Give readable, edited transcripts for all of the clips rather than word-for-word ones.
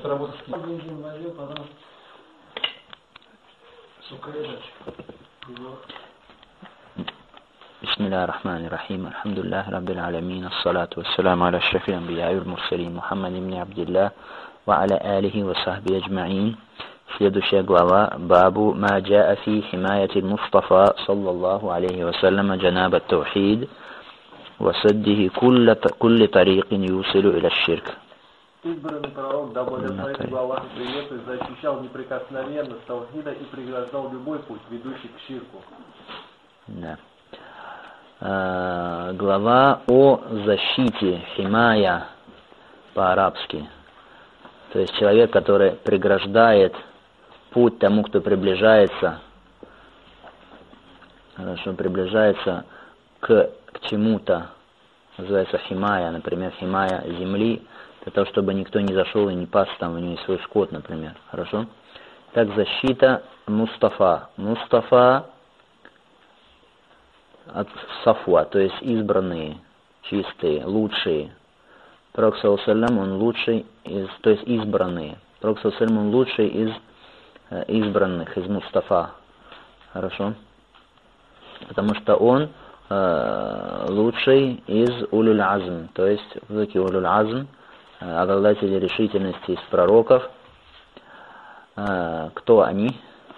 работать с бензин возил, потом بسم الله الرحمن الرحيم الحمد لله رب العالمين الصلاة والسلام على أشرف الأنبياء والمرسلين محمد بن عبد الله وعلى آله وصحبه أجمعين. Следующая глава бабу ма джаа фи химаяти Мустафа саллаллаху алейхи вассалям джанаб ат-таухид ва саддихи кулли тарикин юсилу иля ширк. Избранный пророк, да благословит его Аллах и приветствует, защищал неприкосновенность таухида и преграждал любой путь, ведущий к ширку. Да. Глава о защите, химая по-арабски. То есть человек, который преграждает путь тому, кто приближается к чему-то, называется химая, например, химая земли, для того, чтобы никто не зашел и не пас там у него свой скот, например. Хорошо? Так, защита Мустафа. Мустафа от Сафуа, то есть избранные, чистые, лучшие. Пророк саллаллаху он лучший из, то есть избранные. Пророк саллаллаху он лучший из избранных, из Мустафа. Хорошо? Потому что он лучший из улюль азм, то есть улюль азм, обладатели решительности из пророков. Кто они?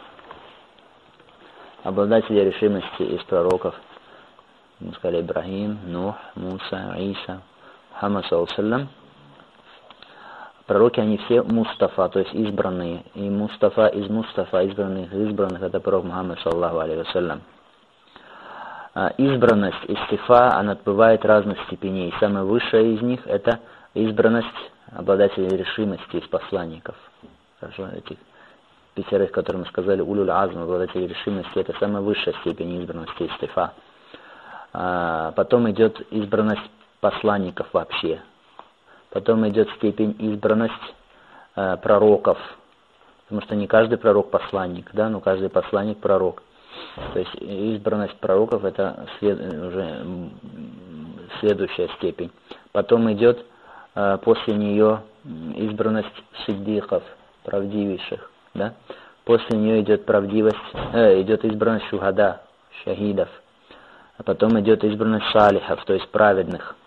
Обладатели решимости из пророков. Мы сказали Ибрахим, Нух, Муса, Иса, Мухаммад саллаллаху. Пророки, они все Мустафа, то есть избранные. И Мустафа из Мустафа, избранных, это пророк Мухаммад саллаллаху алейхи вассалям. Избранность, истифа, она бывает разных степеней. Самая высшая из них это избранность обладателей решимости из посланников. Хорошо, этих пятерых, которые мы сказали, улюль азм, обладатели решимости, это самая высшая степень избранности истифа. Потом идет избранность посланников вообще. Потом идет степень избранность пророков, потому что не каждый пророк посланник, да, но каждый посланник пророк. То есть избранность пророков это уже следующая степень. Потом идет после нее избранность сиддиков, правдивейших, да. После нее идет идет избранность шухада, шахидов. А потом идет избранность салихов, то есть праведных.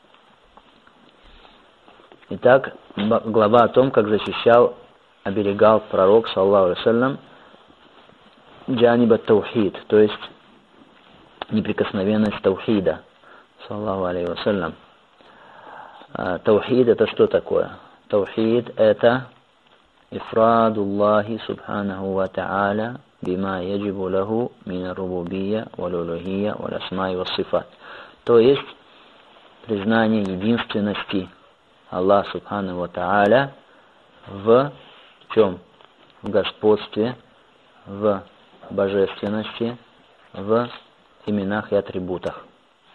Итак, глава о том, как защищал, оберегал пророк, саллаллаху алейхи вассалям, джаниба таухид, то есть неприкосновенность таухида, саллаллаху алейхи вассалям. Таухид это что такое? Таухид это ифрадуллахи субханаху ва та'аля бима яджибу лаху мина рубубия вал улухия вал асмаи вал сифат. То есть признание единственности Аллах субханаху ва та'аля в чем? В господстве, в божественности, в именах и атрибутах.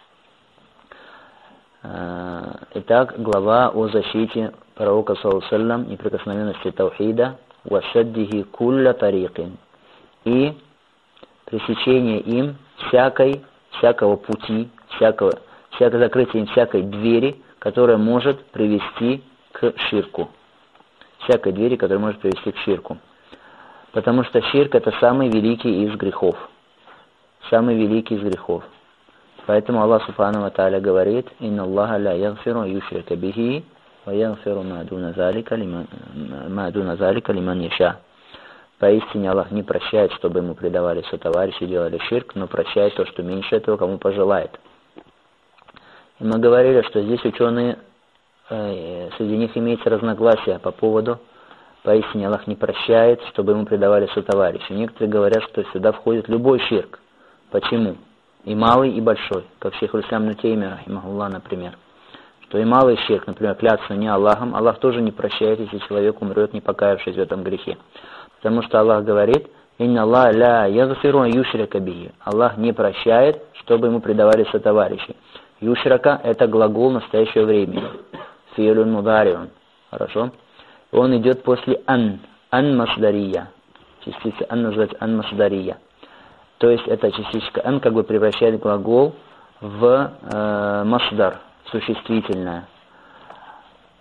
Итак, глава о защите пророка саллаллаху алейхи ва саллям, неприкосновенности таухида, васаддихи кулля тарикин, и пресечение им всякого пути, закрытие им всякой двери, которая может привести к ширку. Всякой двери, которая может привести к ширку. Потому что ширк это самый великий из грехов. Самый великий из грехов. Поэтому Аллах субхану ва тааля говорит: «Инна Аллаха ла ягфиру юшрика бихи, ва ягфиру ма дуна залика лиман яша». Поистине Аллах не прощает, чтобы ему предавали сотоварищи и делали ширк, но прощает то, что меньше этого, кому пожелает. И мы говорили, что здесь ученые, среди них имеется разногласие по поводу, поистине Аллах не прощает, чтобы ему предавали сотоварищи. Некоторые говорят, что сюда входит любой ширк. Почему? И малый, и большой. Как шейх аль-Ислам ибн Теймия, рахимахуллах, например. Что и малый ширк, например, клятву не Аллахом, Аллах тоже не прощает, если человек умрет, не покаявшись в этом грехе. Потому что Аллах говорит: «Инна Аллах ля ягфиру юшрика бихи». Аллах не прощает, чтобы ему предавали сотоварищи. Юшрака это глагол настоящего времени. Фиилюн мудариун. Хорошо? Он идет после ан масдария. Частица ан называется ан масдария. То есть эта частичка ан как бы превращает глагол в масдар, существительное.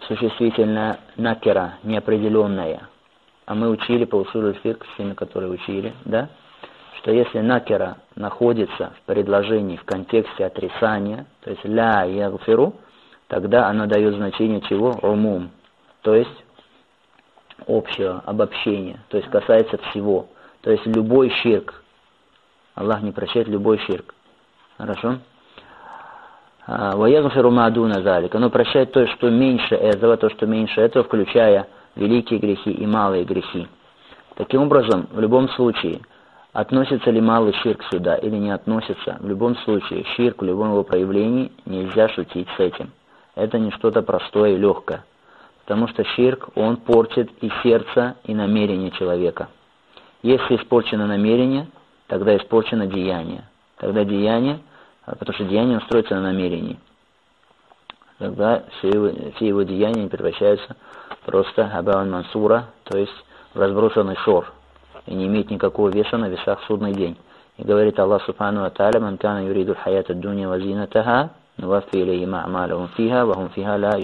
существительное накера, неопределенное. А мы учили по усулю фикх, с теми, которые учили, да? Что если накера находится в предложении в контексте отрицания, то есть ля ягфиру, тогда она дает значение чего? Умум, то есть общего, обобщения, то есть касается всего. То есть любой ширк. Аллах не прощает любой ширк. Хорошо? Ваягфиру мадуна залик. Оно прощает то, что меньше этого, включая великие грехи и малые грехи. Таким образом, в любом случае, относится ли малый ширк сюда или не относится, в любом случае, ширк в любом его проявлении, нельзя шутить с этим. Это не что-то простое и легкое. Потому что ширк, он портит и сердце, и намерение человека. Если испорчено намерение, тогда испорчено деяние. Тогда деяние, потому что деяние строится на намерении. Тогда все его деяния превращаются просто хабаан мансура, то есть в разбросанный шор, и не имеет никакого веса на весах в судный день. И говорит Аллах субхану ва тааля: «Ман кана юриду аль-хаята ад-дунья ва зинатаха, нуваффи илейхим а'малахум фиха, ва хум фиха ла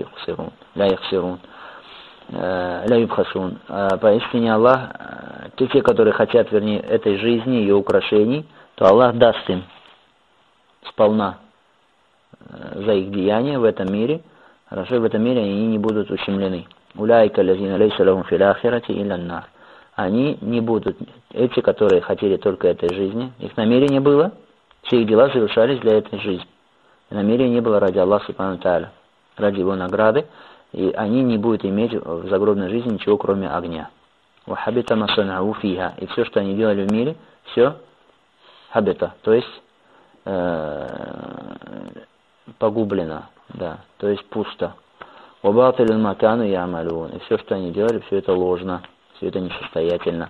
юбхасун». Поистине Аллах, те, которые хотят, вернее, этой жизни, ее украшений, то Аллах даст им сполна за их деяния в этом мире. Хорошо, в этом мире они не будут ущемлены. Уляйка лазина лейса лахум фил ахирати илля нар. Они не будут, эти, которые хотели только этой жизни, их намерение было, все их дела совершались для этой жизни. И намерение не было ради Аллаха субхану тааля, ради его награды, и они не будут иметь в загробной жизни ничего, кроме огня. Вахабита масанау фиха. И все, что они делали в мире, все хабита, то есть погублено, да, то есть пусто. Вабатилин макану ямалун. И все, что они делали, все это ложно, все это несостоятельно.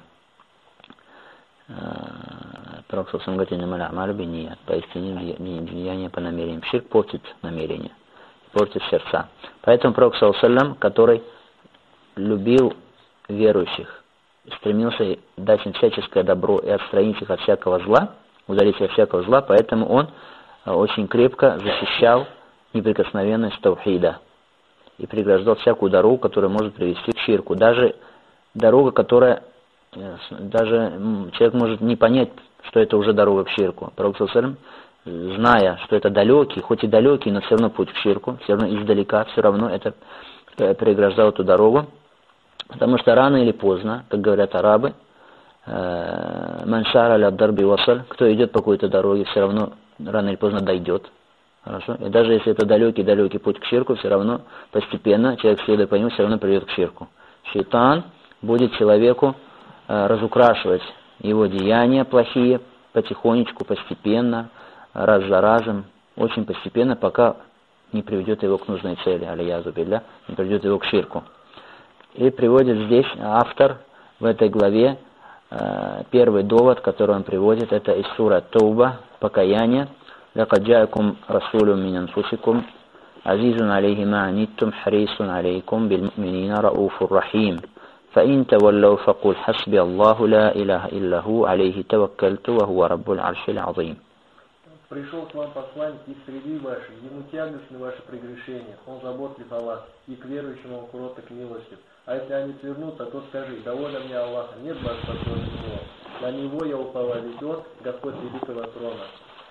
Пророк сам говорит: поистине деяние по намерениям. Ширк портит намерение, портит сердца. Поэтому Пророк саллаллаху, который любил верующих, стремился дать им всяческое добро и отстранить их от всякого зла, удалить от всякого зла, поэтому он очень крепко защищал неприкосновенность таухида и преграждал всякую дорогу, которая может привести к ширку. Даже дорога, которая, даже человек может не понять, что это уже дорога к ширку. Пророк саллаллаху, зная, что это далекий, хоть и далекий, но все равно путь к ширку, все равно издалека, все равно это преграждал эту дорогу, потому что рано или поздно, как говорят арабы, маншара ля дарби васаль, кто идет по какой-то дороге, все равно рано или поздно дойдет. Хорошо? И даже если это далекий путь к ширку, все равно постепенно человек, следуя по нему, все равно придет к ширку. Шейтан будет человеку разукрашивать его деяния плохие потихонечку, постепенно, раз за разом, очень постепенно, пока не приведет его к нужной цели, алиязу билля, не приведет его к ширку. И приводит здесь автор в этой главе первый довод, который он приводит, это из сура Тауба, покаяние. لقد جاءكم رسول من أنفسكم عزيز عليه ما عنتم حريص عليكم بالمؤمنين رؤوف رحيم فإن تولوا فقل حسبي الله لا إله إلا هو عليه توكلت وهو رب العرش العظيم. Пришел к вам посланник из среды вашей, ему тягостны ваши прегрешения, он заботлив о вас, и к верующим он кроток милостив. А если они свернутся, то скажи: довольно мне Аллаха, нет божества кроме него. На него я уповаю, ведет Господь великого трона.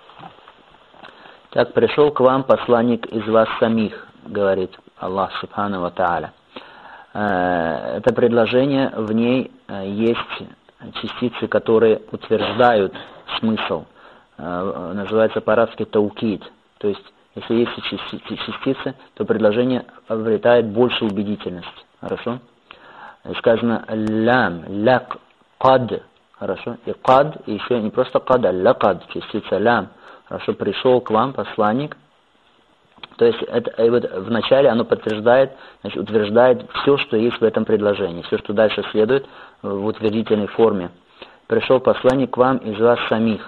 Так пришел к вам посланник из вас самих, говорит Аллах субхану ва тааля. Это предложение, в ней есть частицы, которые утверждают смысл. Называется по-арабски таукид. То есть, если есть частицы, то предложение обретает больше убедительность. Хорошо? Сказано лям, ляк, кад. Хорошо? И кад, и еще не просто кад, а лякад, частица лям. Хорошо, пришел к вам посланник. То есть это, и вот вначале оно подтверждает, значит, утверждает все, что есть в этом предложении, все, что дальше следует в утвердительной форме. Пришел посланник к вам из вас самих.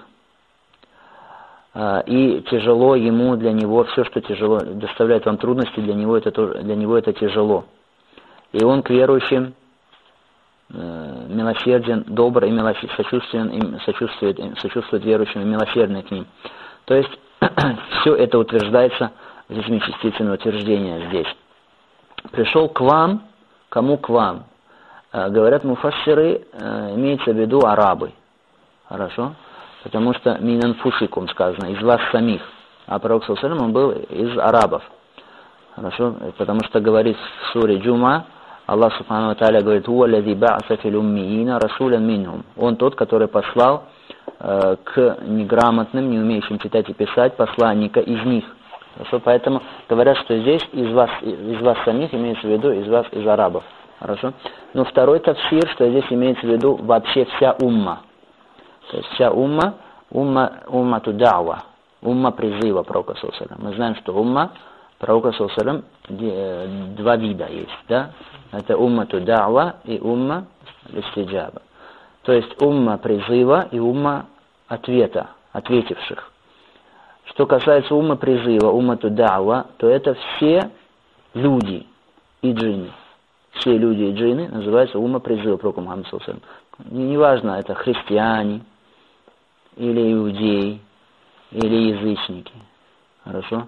И тяжело ему, для него, все, что тяжело, доставляет вам трудности, для него это тяжело. И он к верующим милосерден, добр и сочувствует верующим и милосердный к ним. То есть все это утверждается этими частицами утверждения здесь. пришел к вам, кому к вам? Говорят муфассиры, имеется в виду арабы. Хорошо? Потому что мин анфусикум сказано, из вас самих. А пророк саллаллаху алейхи ва саллям, он был из арабов. Хорошо? Потому что говорит в суре Джума, Аллах субхану ва тааля говорит: «Хуа лази ба'са фил уммиина расулян минхум». Он тот, который послал к неграмотным, не умеющим читать и писать, посланника из них. Хорошо? Поэтому говорят, что здесь из вас самих имеется в виду из вас, из арабов. Хорошо? Но второй тафсир, что здесь имеется в виду вообще вся умма. То есть вся умма ту да'ва, умма призыва пророка саллаллаху алейхи ва саллям. Мы знаем, что умма пророка саллаллаху алейхи ва саллям два вида есть, да? Это умма ту да'ва и умма листиджаба. То есть умма призыва и умма ответа, ответивших. Что касается умма призыва, умма ту да'ва, то это все люди и джинны. Все люди и джинны называются умма призыва пророка Мухаммада саллаллаху алейхи ва саллям. Неважно, это христиане, или иудеи, или язычники. Хорошо?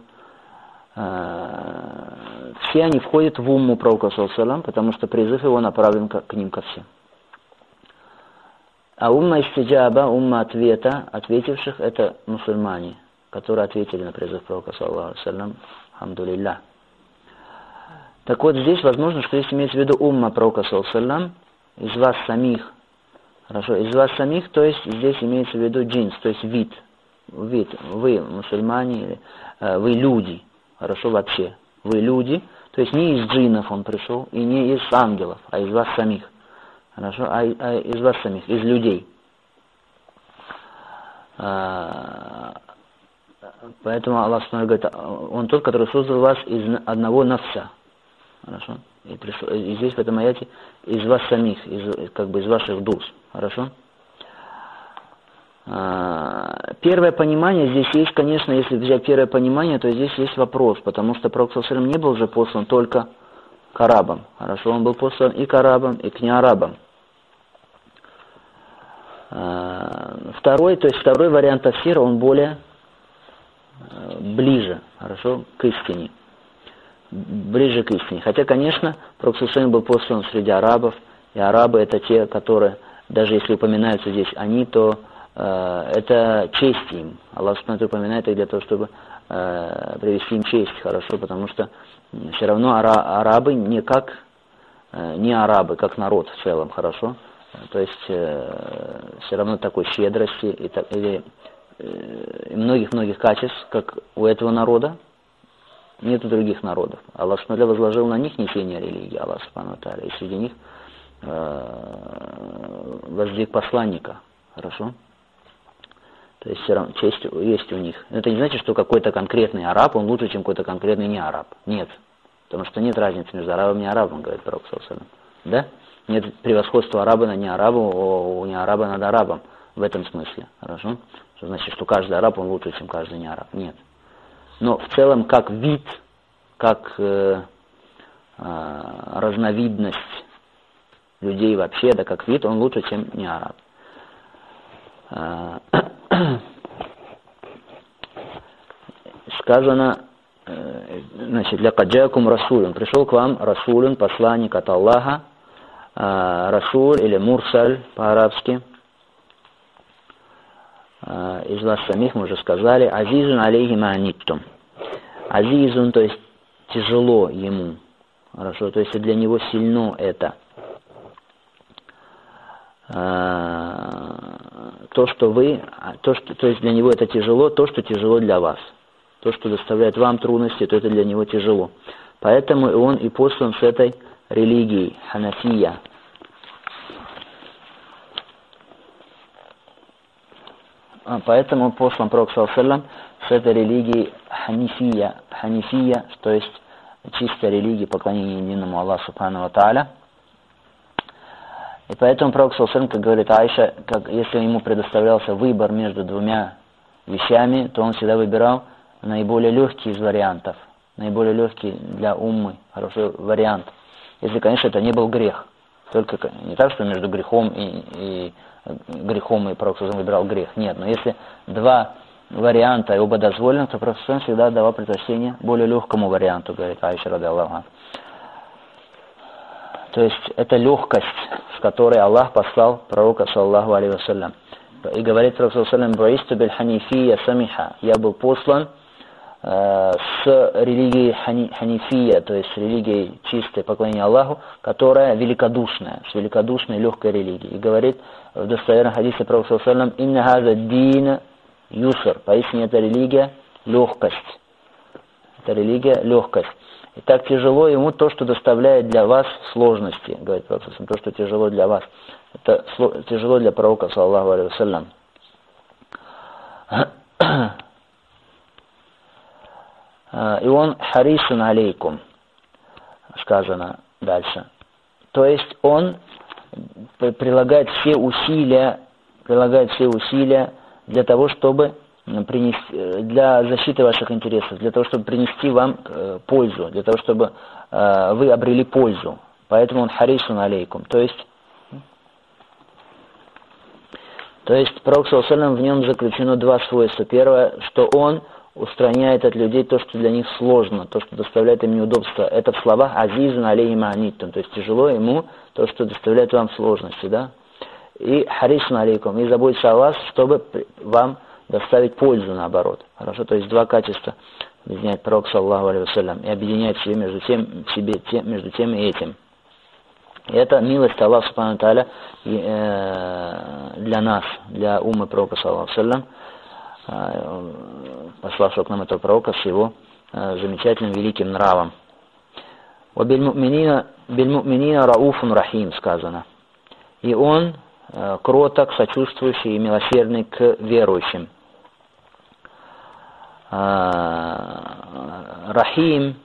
Все они входят в умму пророка саллаллаху алейхи ва саллям, потому что призыв его направлен к ним ко всем. А умма истиджаба, умма ответа, ответивших, это мусульмане, которые ответили на призыв пророка саллаллаху алейхи ва саллям, хамдулилля. Так вот, здесь возможно, что здесь имеется в виду умма пророка саллаллаху алейхи ва саллям, из вас самих. Хорошо, из вас самих, то есть здесь имеется в виду джинс, то есть вид. Вы мусульмане, или вы люди. Хорошо, вообще. Вы люди, то есть не из джиннов он пришел, и не из ангелов, а из вас самих. Хорошо, а из вас самих, из людей. Поэтому Аллах говорит, он тот, который создал вас из одного навса. Хорошо? И здесь в этом аяте из вас самих, из ваших душ. Хорошо? Первое понимание здесь есть, конечно, если взять первое понимание, то здесь есть вопрос, потому что пророк саллаллаху алейхи ва саллям не был же послан только к арабам. Хорошо? Он был послан и к арабам, и к неарабам. Второй вариант тафсира, он более ближе, хорошо, к истине. Ближе к истине. Хотя, конечно, пророк саллаллаху алейхи ва саллям был послан среди арабов, и арабы это те, которые, даже если упоминаются здесь они, то это честь им. Аллах субхану упоминает их для того, чтобы привести им честь, хорошо, потому что все равно арабы не арабы, как народ в целом, хорошо. То есть все равно такой щедрости или многих-многих качеств, как у этого народа, нет у других народов. Аллах субхану возложил на них несение религии, Аллах субхану, и среди них воздвиг посланника, хорошо. То есть все равно честь есть у них. Это не значит, что какой-то конкретный араб, он лучше, чем какой-то конкретный не араб. Нет. Потому что нет разницы между арабом и неарабом, говорит пророк саллаллаху алейхи ва саллям. Да? Нет превосходства араба над неарабом, у неараба над арабом. В этом смысле. Хорошо? Что значит, что каждый араб, он лучше, чем каждый неараб. Нет. Но в целом, как вид, как разновидность людей вообще, да как вид, он лучше, чем неараб. Сказано, значит, «Лякад джаакум расулюн», пришел к вам расулюн, посланник от Аллаха, расуль или мурсаль по-арабски, из вас самих, мы уже сказали, азизун алейхи ма аниттум. Азизун, то есть тяжело ему, хорошо, то есть для него сильно это. То есть для него это тяжело, то, что тяжело для вас. То, что доставляет вам трудности, то это для него тяжело. Поэтому он и послан с этой религией, ханафия. Поэтому послан пророк саллаллаху алейхи ва саллям с этой религией ханифия, то есть чистая религия поклонения единому Аллаху субхану ва тааля. И поэтому пророк саллаллаху алейхи ва саллям, как говорит Аиша, если ему предоставлялся выбор между двумя вещами, то он всегда выбирал наиболее легкий из вариантов, наиболее легкий для уммы, хороший вариант. Если, конечно, это не был грех. Только не так, что между грехом и пророк саллаллаху алейхи ва саллям выбирал грех. Нет, но если два варианта и оба дозволены, то пророк саллаллаху алейхи ва саллям всегда давал предпочтение более легкому варианту, говорит Аиша радиаллаху анха. То есть это легкость, с которой Аллах послал пророка, саллаллаху алейхи вассалям. И говорит пророк, саллаллаху алейхи вассалям: «Бу'исту биль ханифия самиха». Я был послан с религией ханифия, то есть религией чистой поклонения Аллаху, которая великодушная, с великодушной легкой религией. И говорит в достоверном хадисе пророк, саллаллаху алейхи вассалям: «Инна хаза дин юср». Поистине эта религия легкость. Это религия легкость. И так тяжело ему то, что доставляет для вас сложности, говорит пророк, то, что тяжело для вас. Это тяжело для пророка, саллаллаху алейхи вассалям. И он харисун алейкум, сказано дальше. То есть он прилагает все усилия для того, чтобы для защиты ваших интересов, для того, чтобы принести вам пользу, для того, чтобы вы обрели пользу. Поэтому он харисун алейкум. То есть пророк, саллаллаху алейхи ва саллям, в нем заключено два свойства. Первое, что он устраняет от людей то, что для них сложно, то, что доставляет им неудобства. Это в словах азизун алейхи ма'аниттум, то есть тяжело ему то, что доставляет вам сложности, да? И харисун алейкум, и заботится о вас, чтобы вам доставить пользу, наоборот. Хорошо, то есть два качества объединяет пророк, саллаллаху алейхи ва саллям, и объединяет в себе между тем и этим. И это милость Аллаха субхану ва тааля для нас, для уммы пророка, саллаллаху алейхи ва саллям, пославшего к нам этого пророка с его замечательным великим нравом. «Биль му'минина рауфун рахим» сказано. И он кроток, сочувствующий и милосердный к верующим. Рахим.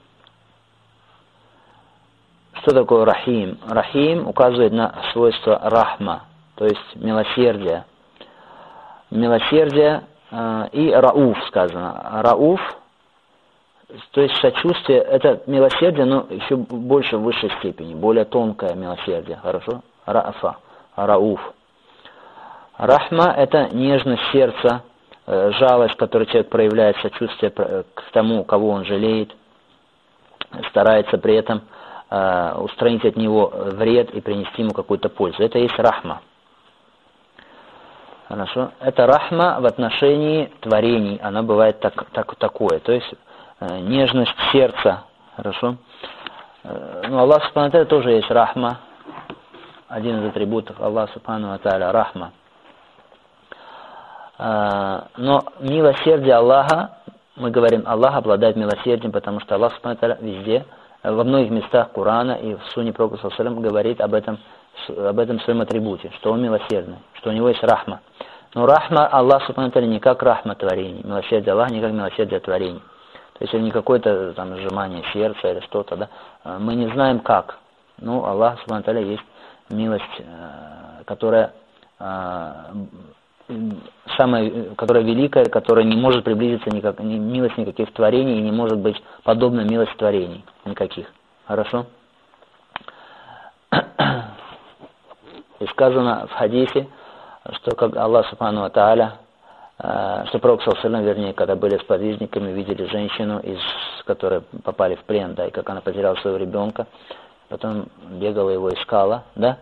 Что такое рахим? Рахим указывает на свойство рахма, то есть милосердие. Милосердие и рауф сказано. Рауф, то есть сочувствие, это милосердие, но еще больше в высшей степени, более тонкое милосердие. Хорошо? Рафа. Рауф. Рахма – это нежность сердца, жалость, которую человек проявляет, сочувствие к тому, кого он жалеет, старается при этом устранить от него вред и принести ему какую-то пользу. Это и есть рахма. Хорошо? Это рахма в отношении творений. Она бывает такое. То есть нежность сердца. Хорошо? Ну, Аллах субхану ва тааля тоже есть рахма. Один из атрибутов Аллаха субхану ва тааля рахма. Но милосердие Аллаха, мы говорим, Аллах обладает милосердием, потому что Аллах субхану ва тааля везде, во многих местах Корана и в Сунне пророка саллаллаху алейхи ва саллям говорит об этом своем атрибуте, что он милосердный, что у него есть рахма. Но рахма Аллах субхану ва тааля не как рахма творений, милосердие Аллаха не как милосердие творений. То есть это не какое-то там сжимание сердца или что-то, да. Мы не знаем как. Но Аллах субхану ва тааля есть милость, которая которая великая, которая не может приблизиться милость никаких творений и не может быть подобна милости творений никаких. Хорошо? И сказано в хадисе, что как Аллах субхану ва тааля, что пророк саллаллаху алейхи ва саллям, вернее, когда были сподвижниками, видели женщину, которые попали в плен, да, и как она потеряла своего ребенка, потом бегала его, искала, да,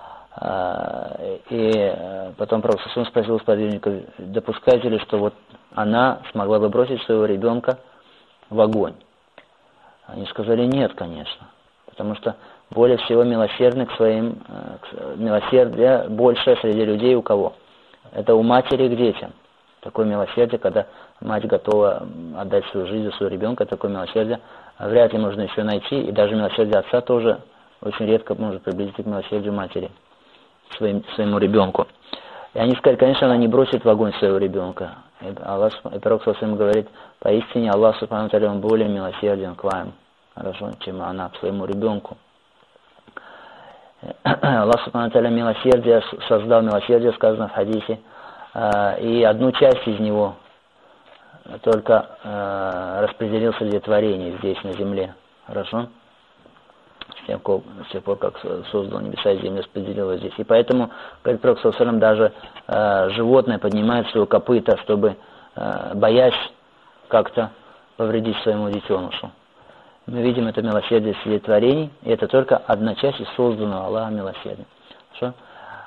и потом пророк саллаллаху алейхи ва саллям спросил сподвижников: допускаете ли, что вот она смогла бы бросить своего ребенка в огонь? Они сказали: нет, конечно, потому что более всего милосердных своим, милосердие больше среди людей у кого? Это у матери к детям. Такое милосердие, когда мать готова отдать свою жизнь за своего ребенка, такое милосердие вряд ли можно еще найти, и даже милосердие отца тоже очень редко может приблизиться к милосердию матери своему ребенку. И они сказали: конечно, она не бросит в огонь своего ребенка. И пророк саллаллаху алейхи ва саллям говорит: поистине Аллах субхану ва тааля, он более милосерден к вам, хорошо, чем она к своему ребенку. Аллах субхану ва тааля милосердие, создал милосердие, сказано в хадисе, и одну часть из него только распределил среди творений здесь, на земле. Хорошо? С тех пор, как создал небеса и землю, распределил его здесь. И поэтому, говорит пророк саллаллаху алейхи ва саллям, даже животное поднимает свое копыто, чтобы, боясь как-то повредить своему детенышу. мы видим это милосердие среди творений, и это только одна часть из созданного Аллахом милосердия. Хорошо?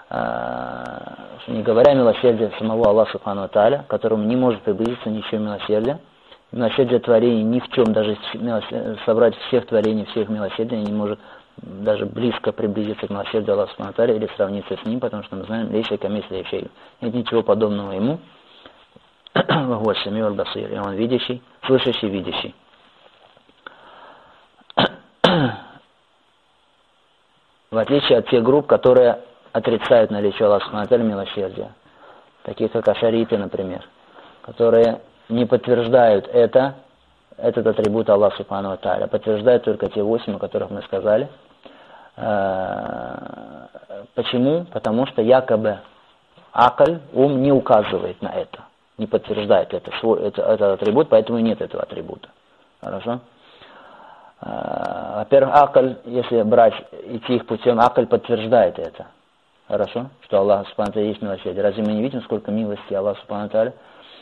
Не говоря милосердия самого Аллаха Субхану ва Тааля, которому не может приблизиться ничего милосердия. Милосердие творений ни в чем, даже собрать всех творений, всех милосердий не может даже близко приблизиться к милосердию Аллаха Субхану ва Тааля или сравниться с ним, потому что мы знаем, лейса камисли шей. Нет ничего подобного ему. Вот самиуль басир, и он видящий, слышащий, видящий. В отличие от тех групп, которые отрицают наличие Аллаха Субхану ва Тааля милосердия, таких как ашариты, например, которые не подтверждают этот атрибут Аллаха Субхану ва Тааля, подтверждают только те 8, о которых мы сказали. Почему? Потому что якобы акль, ум, не указывает на это, не подтверждает этот атрибут, поэтому нет этого атрибута. Хорошо? Во-первых, акль, если идти их путем, акль подтверждает это. Хорошо? Что Аллах Субхану ва Тааля есть милосердие. Разве мы не видим, сколько милости Аллаха Субхану ва Тааля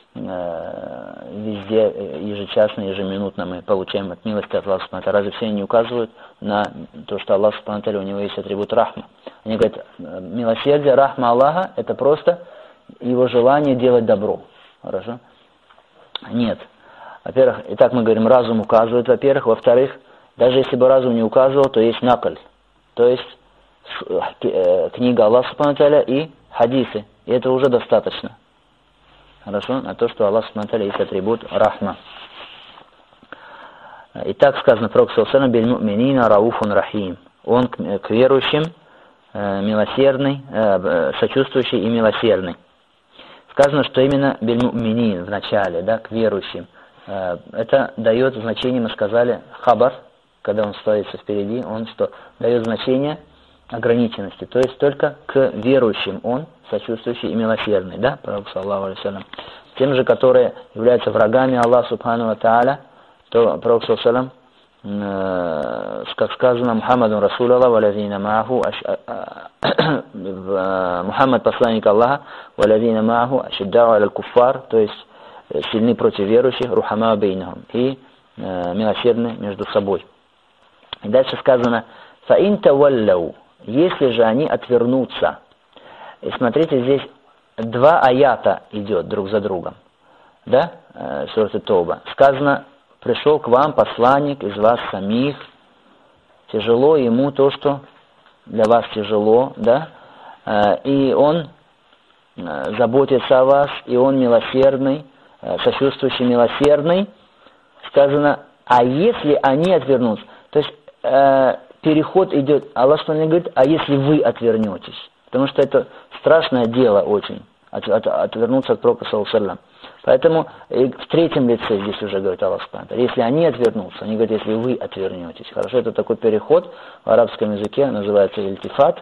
везде, ежечасно, ежеминутно мы получаем от милости от Аллаха Субхану ва Тааля? Разве все не указывают на то, что Аллах Субхану ва Тааля, у него есть атрибут рахма? Они говорят, милосердие, рахма Аллаха, это просто его желание делать добро. Хорошо? Нет. Во-первых, итак мы говорим, разум указывает, во-первых. Во-вторых, даже если бы разум не указывал, то есть накль. То есть книга Аллаха Субхану ва Тааля и хадисы. И это уже достаточно. Хорошо? На то, что Аллах Субхану ва Тааля есть атрибут рахма. И так сказано про Салсана биль му'минина рауфун рахим. Он к верующим милосердный, сочувствующий и милосердный. Сказано, что именно биль му'минин в начале, да, к верующим. Это дает значение, мы сказали, хабар, когда он ставится впереди, он что? Дает значение ограниченности, то есть только к верующим он сочувствующий и милосердный, да, пророк саллаллаху алейхи ва саллям. Тем же, которые являются врагами Аллаха Субхану ва Тааля, то пророк саллаллаху алейхи ва саллям, как сказано, Мухаммаду Расулаллах, валазина мааху, Мухаммад посланник Аллаха, валазина мааху, ашиддау аля куффар, то есть сильны против верующих, рухама бейнахум, и милосердны между собой. И дальше сказано, фаин таваллау, если же они отвернутся. И смотрите, здесь 2 аята идет друг за другом. Да? Сура Тауба. Сказано, пришел к вам посланник из вас самих, тяжело ему то, что для вас тяжело, да? И он заботится о вас, и он милосердный, сочувствующий, милосердный. Сказано, а если они отвернутся, то есть переход идет, Аллах говорит, а если вы отвернетесь, потому что это страшное дело очень, отвернуться от пророка саллаллаху алейхи ва саллям. Поэтому в третьем лице здесь уже говорит Аллах субхану ва тааля, если они отвернутся, они говорят, если вы отвернетесь. Хорошо, это такой переход в арабском языке, называется ильтифат.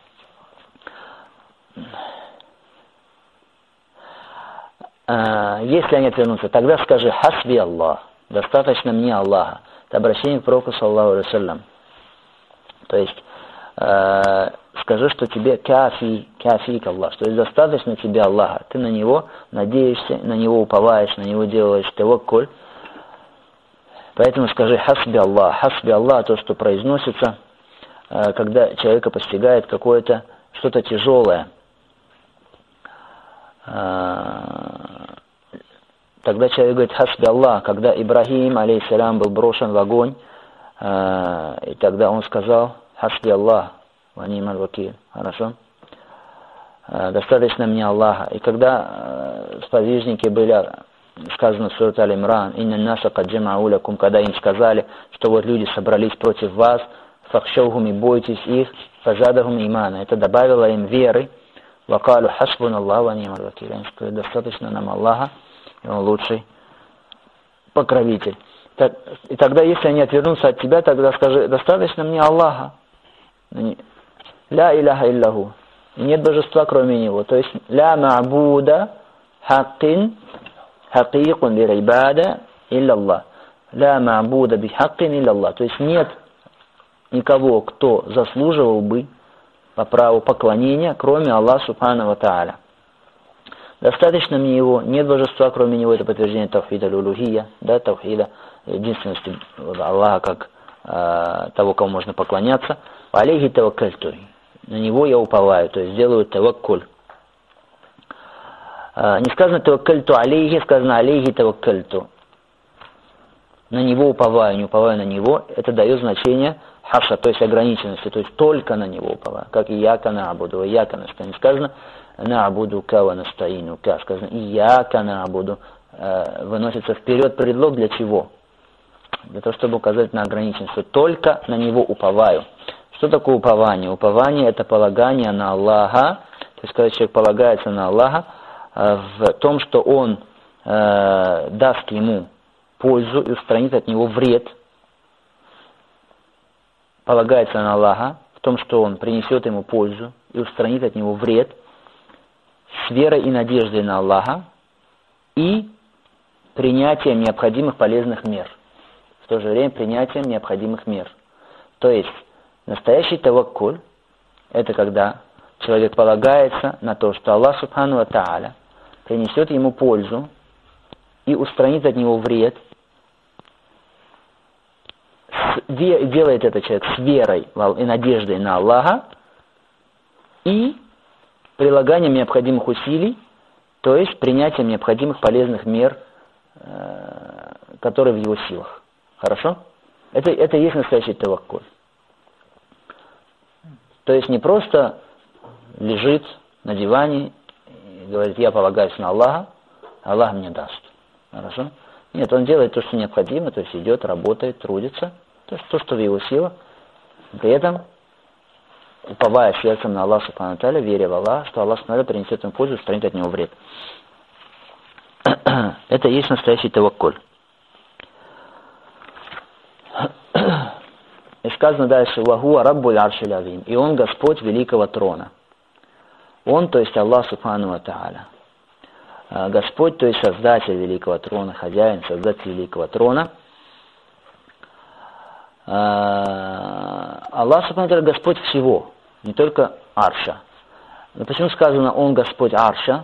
Если они отвернутся, тогда скажи хасби Аллах, достаточно мне Аллаха. Это обращение к пророку саллаллаху алейхи ва саллям. То есть скажи, что тебе кафик Аллах, что есть достаточно тебе Аллаха. Ты на него надеешься, на него уповаешь, на него делаешь таваккуль. Поэтому скажи хасби Аллах, то, что произносится, когда человека постигает какое-то что-то тяжелое. Тогда человек говорит хасби Аллах, когда Ибрахим, алейхиссалям, был брошен в огонь, и тогда он сказал хасби Аллах, ва ни'маль вакиль. Хорошо? Достаточно мне Аллаха. И когда сподвижники были, сказано в суре Аль-Имран, инна наса кад джамау лакум, когда им сказали, что вот люди собрались против вас, фахшавхум, и бойтесь их, фазадахум имана. Это добавило им веры. Вакалу хасбун Аллах ва ни'маль вакиль. Они сказали, достаточно нам Аллаха, и он лучший покровитель. И тогда, если они отвернутся от тебя, тогда скажи, достаточно мне Аллаха. Ля иляха илляху. И нет божества, кроме него. То есть, ля ма'буда хаккин хакикун бирибада илля Ля ма'буда бихаккин илля. То есть, нет никого, кто заслуживал бы по праву поклонения, кроме Аллаха Субхану ва Тааля. Достаточно мне его, нет божества, кроме него, это подтверждение тавхида аль-улухия, да, тавхида единственности Аллаха как того, кому можно поклоняться. Алейхи таваккальту. На него я уповаю, то есть делаю таваккуль. Не сказано таваккальту алейхи, сказано алейхи таваккальту. На него уповаю, не уповаю на него. Это дает значение хаша, то есть ограниченности, то есть только на него уповаю. Как ияка на'буду, ияка настаин. Сказано на'буду ка ва настаину ка. Сказано ияка на'буду. Выносится вперед предлог для чего? Для того, чтобы указать на ограниченность. Только на него уповаю. Что такое упование? Упование – это полагание на Аллаха. То есть, когда человек полагается на Аллаха, в том, что он даст ему пользу и устранит от него вред. Полагается на Аллаха в том, что он принесет ему пользу и устранит от него вред с верой и надеждой на Аллаха и принятием необходимых полезных мер. В то же время принятием необходимых мер. То есть, настоящий таваккуль – это когда человек полагается на то, что Аллах Субхану ва Тааля принесет ему пользу и устранит от него вред. Делает это человек с верой и надеждой на Аллаха и прилаганием необходимых усилий, то есть принятием необходимых полезных мер, которые в его силах. Хорошо? Это и есть настоящий таваккуль. То есть не просто лежит на диване и говорит, я полагаюсь на Аллаха, Аллах мне даст. Хорошо? Нет, он делает то, что необходимо, то есть идет, работает, трудится, то есть то, что в его силах. При этом, уповая сердцем на Аллаха Субхану ва Тааля, веря в Аллаха, что Аллах Субхану ва Тааля принесет ему пользу и устранит от него вред. Это и есть настоящий таваккуль. И сказано дальше, «Вахуа раббуль аршиль азим», и он Господь великого трона. Он, то есть Аллах Субхану ва Тааля. Господь, то есть Создатель великого трона, хозяин, Создатель великого трона. Аллах Субхану ва Тааля Господь всего, не только арша. Но почему сказано «Он Господь арша»?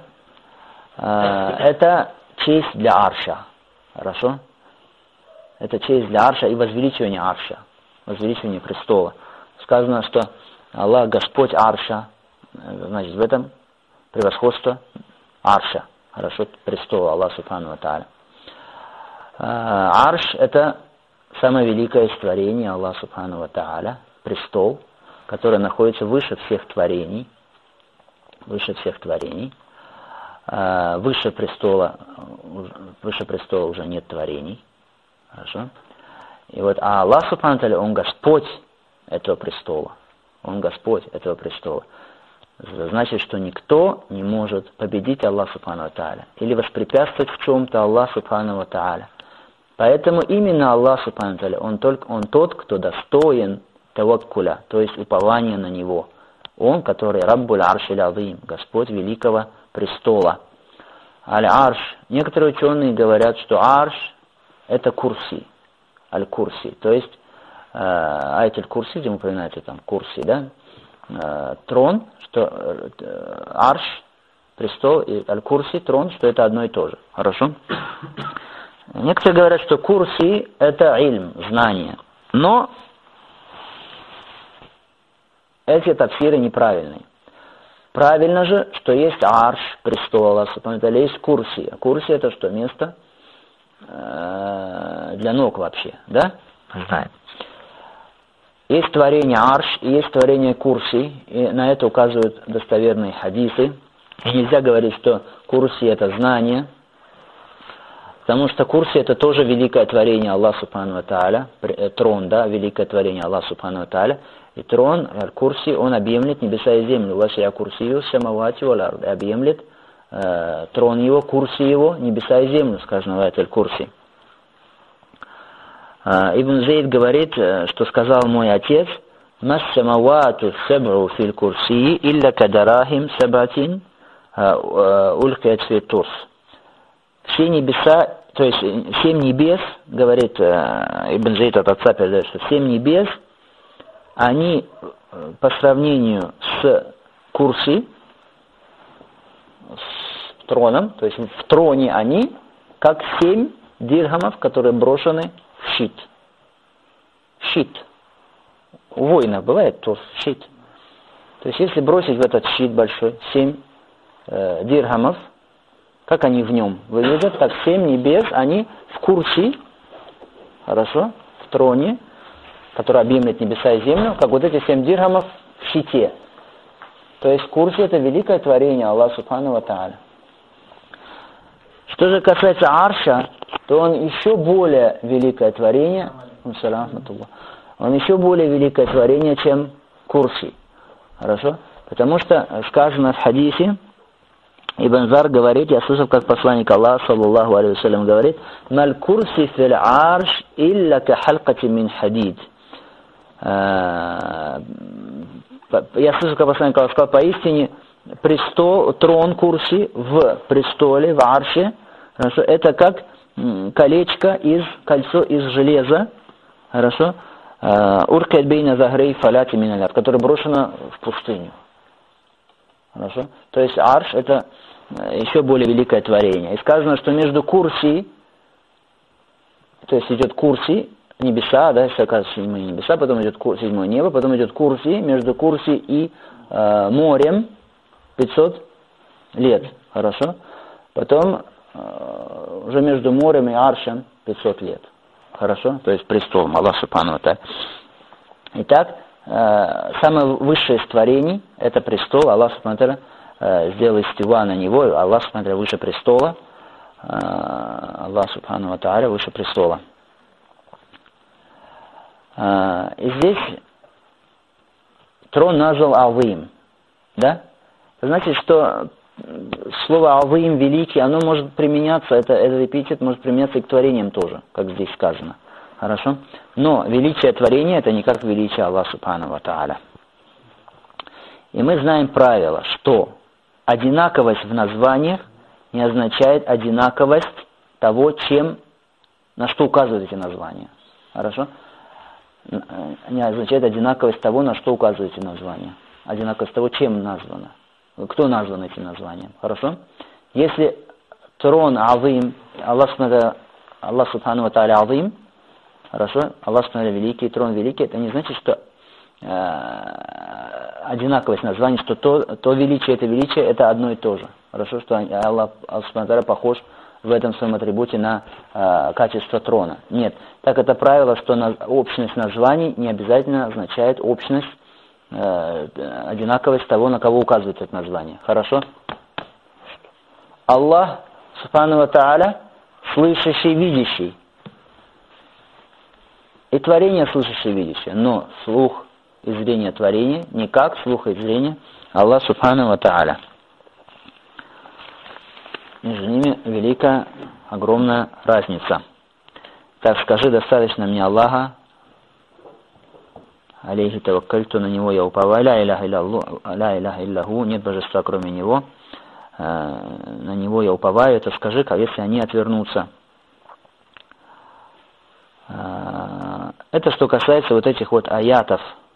Это честь для арша. Хорошо? Это честь для арша и возвеличивание арша. Возвеличивание престола. Сказано, что Аллах Господь арша. Значит, в этом превосходство арша. Хорошо, престола Аллах Субхану ва Тааля. Арш – это самое великое из творений Аллах Субхану ва Тааля. Престол, который находится выше всех творений. Выше всех творений. Выше престола уже нет творений. Хорошо? И вот Аллах Субхану ва Тааля, Он Господь этого престола. Он Господь этого престола. Это значит, что никто не может победить Аллаха Субхану ва Тааля или воспрепятствовать в чем-то Аллаху Субхану ва Тааля. Поэтому именно Аллах Субхану ва Тааля, Он тот, кто достоин таваккуля, то есть упования на Него. Он, который Раббуль аршиль азим, Господь великого престола. Аль-Арш. Некоторые ученые говорят, что Арш – это курси. Аль-Курси. То есть, Аят-аль-Курси, где упоминается там Курси, да? Трон, что Арш, престол, и Аль-Курси, трон, что это одно и то же. Хорошо? Некоторые говорят, что Курси – это ильм, знание. Но эти тафсиры неправильные. Правильно же, что есть Арш, престол Аллаха Субхану ва Тааля, есть Курси. А Курси – это что, место для ног вообще, да? Знаем. Есть творение Арш и есть творение Курси, и на это указывают достоверные хадисы. И нельзя говорить, что Курси – это знание, потому что Курси – это тоже великое творение Аллаха Субхану ва Тааля, трон, да, великое творение Аллаха Субхану ва Тааля. И трон, Аль-Курси, он объемлет небеса и землю. Васия Курсию, самавати вал ард. Объемлет трон его, Курси его, небеса и землю, сказано в Аль-Курси. Ибн Зейд говорит, что сказал мой отец, «Мас самавату саб'у фил курси илля кадарахим сабатин улькат фи турс». Все небеса, то есть 7 небес, говорит Ибн Зейд от отца, передает, что 7 небес, они по сравнению с курси, с троном, то есть в троне они, как 7 дирхамов, которые брошены щит. Щит. У воина бывает тоже щит. То есть если бросить в этот щит большой 7 дирхамов, как они в нем выглядят, как 7 небес, они в курси, хорошо, в троне, который объемлет небеса и землю, как вот эти 7 дирхамов в щите. То есть курси это великое творение Аллаха Субхану ва Тааля. Что же касается арша, то он еще более великое творение, он еще более великое творение, чем курси. Хорошо? Потому что сказано в хадисе, Ибн Зар говорит, я слышал, как посланник Аллаха, саллаллаху алейхи вассалям, говорит, «Маль курси фил арш илля ка халкати мин хадид». Я слышал, как посланник Аллаха сказал, поистине трон курси в престоле, в арше, хорошо, это как кольцо из железа, хорошо, уркет бейна загрей фаляти миналяр, которое брошено в пустыню. Хорошо? То есть арш это еще более великое творение. И сказано, что между курси, то есть идет курси, небеса, да, если оказывается седьмые небеса, потом идет седьмое небо, потом идет курси, между курси и морем 500 лет. Хорошо? Потом уже между морем и аршем 500 лет. Хорошо? То есть престолом Аллах Субхану ва Тааля. Итак, самое высшее из творений это престол. Аллах Субхану ва Тааля сделал истива на него. Аллах Субхану ва Тааля выше престола. Аллах Субхану ва Тааля выше престола. И здесь трон назвал Азим. Да? Это значит, что слово Азим, великий, оно может применяться, этот эпитет может применяться и к творениям тоже, как здесь сказано. Хорошо? Но величие творения это не как величие Аллаха Субхану ва Тааля. И мы знаем правило, что одинаковость в названиях не означает одинаковость того, на что указывают эти названия. Хорошо? Не означает одинаковость того, на что указывают эти названия. Одинаковость того, чем названо. Кто назван этим названием. Хорошо? Если трон Азим, Аллах Субхану ва Тааля Азим, хорошо? Аллах Субхану ва Тааля великий, трон великий, это не значит, что одинаковость названий, что то величие, это одно и то же. Хорошо, что Аллах Субхану ва Тааля похож в этом своем атрибуте на качество трона. Нет. Так это правило, что общность названий не обязательно означает общность, одинаковость того, на кого указывает это название. Хорошо? Аллах Субхану ва Тааля слышащий, видящий. И творение слышащее, видящее. Но слух и зрение творения не как слух и зрение Аллах Субхану ва Тааля. Между ними великая, огромная разница. Так скажи, достаточно мне Аллаха, алейхи таваккальту, на него я уповаю, ля иляха илляху, нет божества кроме него, на него я уповаю, это скажи, как если они отвернутся. Это что касается вот этих вот аятов,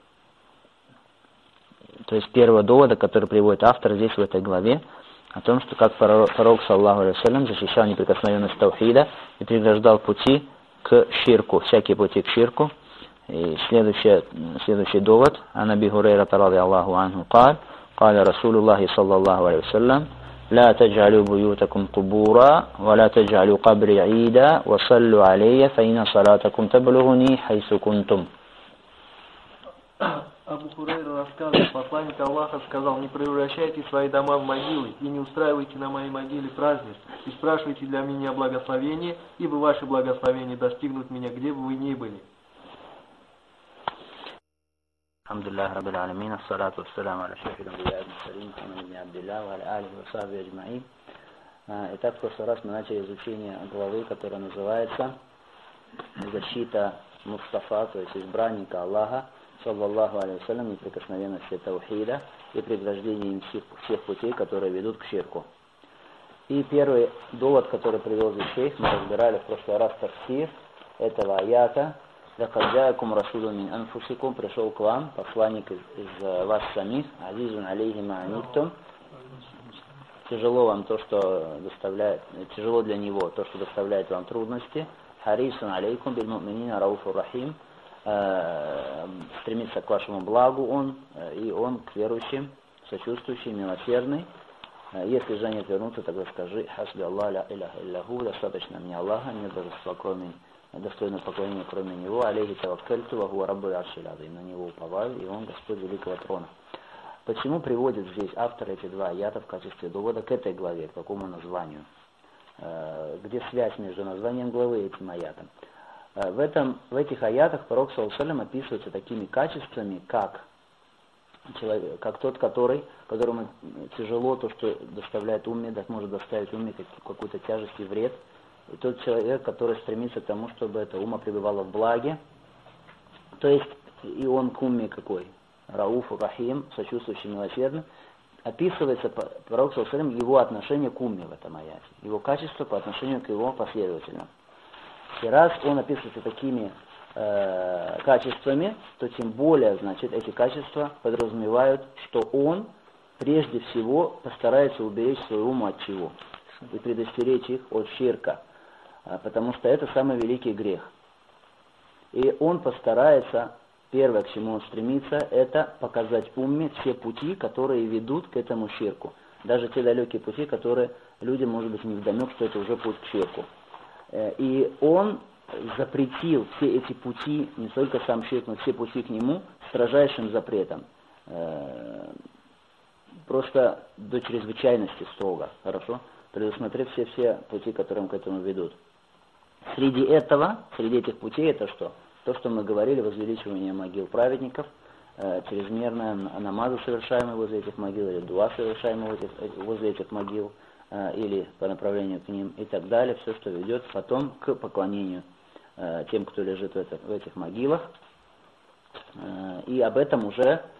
то есть первого довода, который приводит автор здесь в этой главе, о том, что как пророк, саллаху алейхи вассалям, защищал неприкосновенность таухида и преграждал пути к ширку, всякие пути к ширку. И следующий довод, ан Аби Хурайрата радийаллаху анху قال رسول الله صلى الله عليه وسلم لا تجعلوا بيوتكم قبورا ولا تجعلوا قبري عيدا وصلوا علي فإن صلاتكم تبلغني حيث كنتم. Абу Хурайра рассказывает, посланник Аллаха сказал: не превращайте свои дома в могилы и не устраивайте на моей могиле празднеств, и спрашивайте для меня благословения, ибо ваши благословения достигнут меня, где бы вы ни были. Алхамдулиллах раббил аламин, ассалату вассаляму аля шафирил анбия'и валь мурсалин, Мухаммад ибн Абдилlah ва аля алихи ва сахбихи аджма'ин. Итак, в прошлый раз мы начали изучение главы, которая называется «Защита Мустафа», то есть избранника Аллаха, саллаллаху алейхи вассалям, неприкосновенности таухида и преграждение им всех путей, которые ведут к ширку. И первый довод, который привел здесь шейх, мы разбирали в прошлый раз тафсир этого аята. «Лакад джаакум расулун мин анфусикум», пришел к вам посланник из вас самих, азизун алейхи ма аниттум, тяжело вам то, что доставляет, тяжело для него то, что доставляет вам трудности, харисун алейкум биль муминина рауфур рахим. Стремится к вашему благу он, и он к верующим, сочувствующий, милосердный. Если же они отвернутся, тогда скажи: хасби Аллах ля иляха илляху, достаточно мне Аллаха, нет божества кроме, достойного поклонения кроме Него, алейхи таваккальту, ва хуа раббуль аршил азим, на Него уповаю, и Он Господь великого трона. Почему приводит здесь автор эти два аята в качестве довода к этой главе, к какому названию? Где связь между названием главы и этим аятом? В этих аятах пророк саллаллаху алейхи ва саллям описывается такими качествами, как тот, которому тяжело то, что доставляет умме, может доставить умме какую-то тяжесть и вред. И тот человек, который стремится к тому, чтобы это ума пребывала в благе. То есть и он к умме какой? Рауф, Рахим, сочувствующий, милосердный. Описывается пророк саллаллаху алейхи ва саллям его отношение к умме в этом аяте. Его качество по отношению к его последователям. И раз он описывается такими качествами, то тем более, значит, эти качества подразумевают, что он прежде всего постарается уберечь свою уму от чего? И предостеречь их от ширка, потому что это самый великий грех. И он постарается, первое, к чему он стремится, это показать умме все пути, которые ведут к этому ширку. Даже те далекие пути, которые людям, может быть, невдомек, что это уже путь к ширку. И он запретил все эти пути, не только сам ширк, но все пути к нему, строжайшим запретом. Просто до чрезвычайности строго, хорошо? Предусмотреть все пути, которые к этому ведут. Среди этих путей это что? То, что мы говорили, возвеличивание могил праведников, чрезмерное намазы, совершаемые возле этих могил, или дуа, совершаемые возле этих могил, или по направлению к ним, и так далее. Все, что ведет потом к поклонению тем, кто лежит в этих могилах. И об этом уже